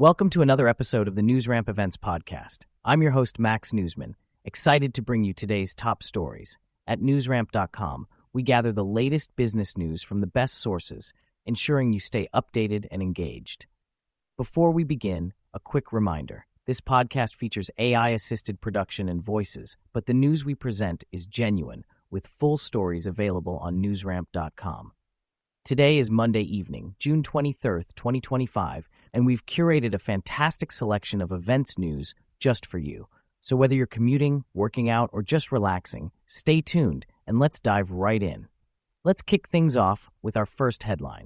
Welcome to another episode of the NewsRamp Events Podcast. I'm your host, Max Newsman, excited to bring you today's top stories. At newsramp.com, we gather the latest business news from the best sources, ensuring you stay updated and engaged. Before we begin, a quick reminder. This podcast features AI-assisted production and voices, but the news we present is genuine, with full stories available on newsramp.com. Today is Monday evening, June 23rd, 2025, and we've curated a fantastic selection of events news just for you. So whether you're commuting, working out, or just relaxing, stay tuned and let's dive right in. Let's kick things off with our first headline.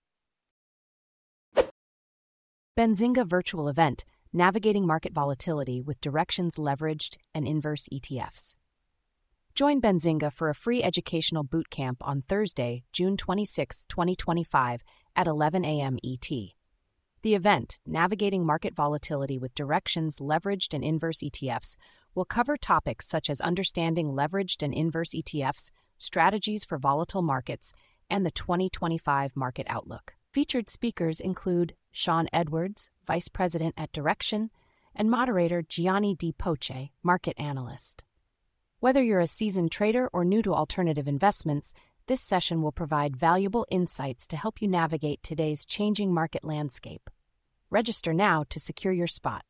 Benzinga virtual event, navigating market volatility with directions leveraged and inverse ETFs. Join Benzinga for a free educational bootcamp on Thursday, June 26, 2025 at 11 a.m. ET. The event, Navigating Market Volatility with Directions Leveraged and Inverse ETFs, will cover topics such as understanding leveraged and inverse ETFs, strategies for volatile markets, and the 2025 market outlook. Featured speakers include Sean Edwards, Vice President at Direction, and moderator Gianni Di Poce, Market Analyst. Whether you're a seasoned trader or new to alternative investments, this session will provide valuable insights to help you navigate today's changing market landscape. Register now to secure your spot.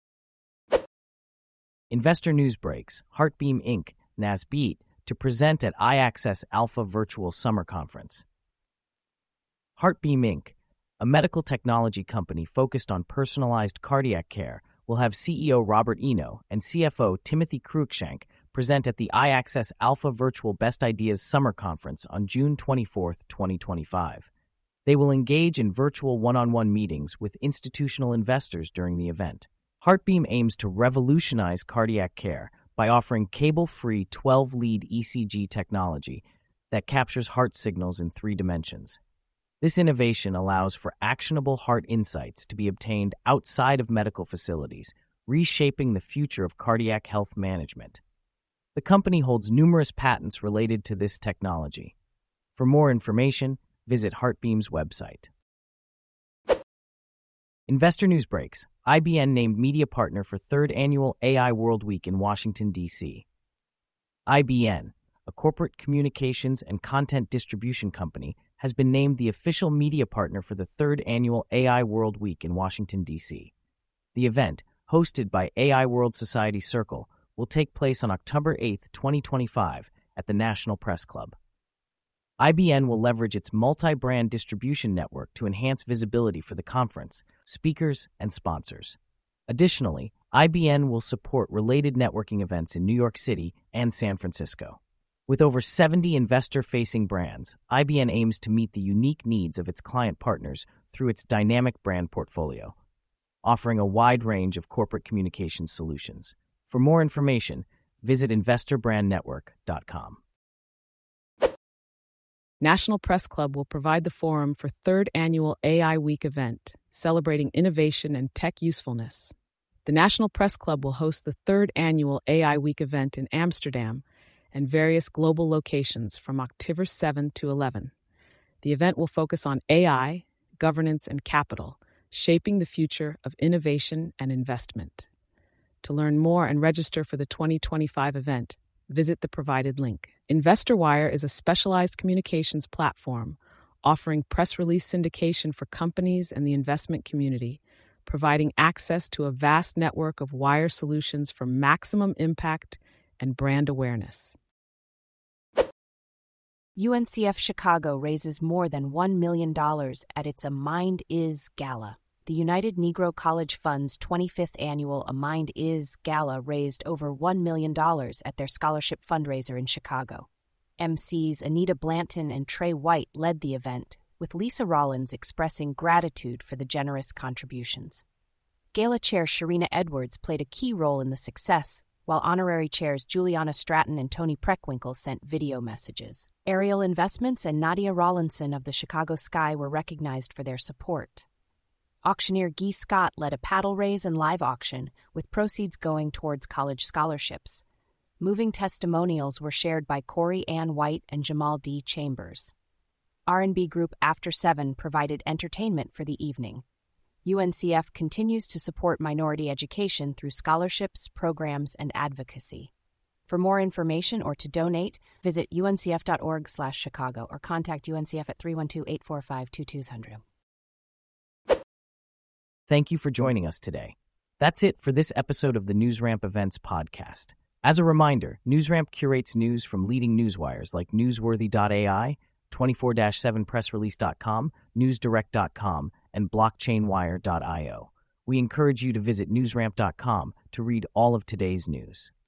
Investor news breaks. Heartbeam Inc., NASBEAT, to present at iAccess Alpha Virtual Summer Conference. Heartbeam Inc., a medical technology company focused on personalized cardiac care, will have CEO Robert Eno and CFO Timothy Cruikshank present at the iAccess Alpha Virtual Best Ideas Summer Conference on June 24, 2025. They will engage in virtual one-on-one meetings with institutional investors during the event. Heartbeam aims to revolutionize cardiac care by offering cable-free 12-lead ECG technology that captures heart signals in 3 dimensions. This innovation allows for actionable heart insights to be obtained outside of medical facilities, reshaping the future of cardiac health management. The company holds numerous patents related to this technology. For more information, visit Heartbeam's website. Investor news breaks. IBN named media partner for 3rd Annual AI World Week in Washington, D.C. IBN, a corporate communications and content distribution company, has been named the official media partner for the 3rd Annual AI World Week in Washington, D.C. The event, hosted by AI World Society Circle, will take place on October 8, 2025, at the National Press Club. IBN will leverage its multi-brand distribution network to enhance visibility for the conference, speakers, and sponsors. Additionally, IBN will support related networking events in New York City and San Francisco. With over 70 investor-facing brands, IBN aims to meet the unique needs of its client partners through its dynamic brand portfolio, offering a wide range of corporate communications solutions. For more information, visit investorbrandnetwork.com. National Press Club will provide the forum for 3rd Annual AI Week event, celebrating innovation and tech usefulness. The National Press Club will host the 3rd Annual AI Week event in Amsterdam and various global locations from October 7 to 11. The event will focus on AI, governance, and capital, shaping the future of innovation and investment. To learn more and register for the 2025 event, visit the provided link. InvestorWire is a specialized communications platform offering press release syndication for companies and the investment community, providing access to a vast network of wire solutions for maximum impact and brand awareness. UNCF Chicago raises more than $1 million at its A Mind Is Gala. The United Negro College Fund's 25th annual A Mind Is Gala raised over $1 million at their scholarship fundraiser in Chicago. MCs Anita Blanton and Trey White led the event, with Lisa Rollins expressing gratitude for the generous contributions. Gala Chair Sharina Edwards played a key role in the success, while honorary chairs Juliana Stratton and Tony Preckwinkle sent video messages. Ariel Investments and Nadia Rawlinson of the Chicago Sky were recognized for their support. Auctioneer Guy Scott led a paddle raise and live auction, with proceeds going towards college scholarships. Moving testimonials were shared by Corey Ann White and Jamal D. Chambers. R&B group After 7 provided entertainment for the evening. UNCF continues to support minority education through scholarships, programs, and advocacy. For more information or to donate, visit uncf.org/Chicago or contact UNCF at 312-845-2200. Thank you for joining us today. That's it for this episode of the NewsRamp Events podcast. As a reminder, NewsRamp curates news from leading newswires like Newsworthy.ai, 24/7pressrelease.com, newsdirect.com, and blockchainwire.io. We encourage you to visit newsramp.com to read all of today's news.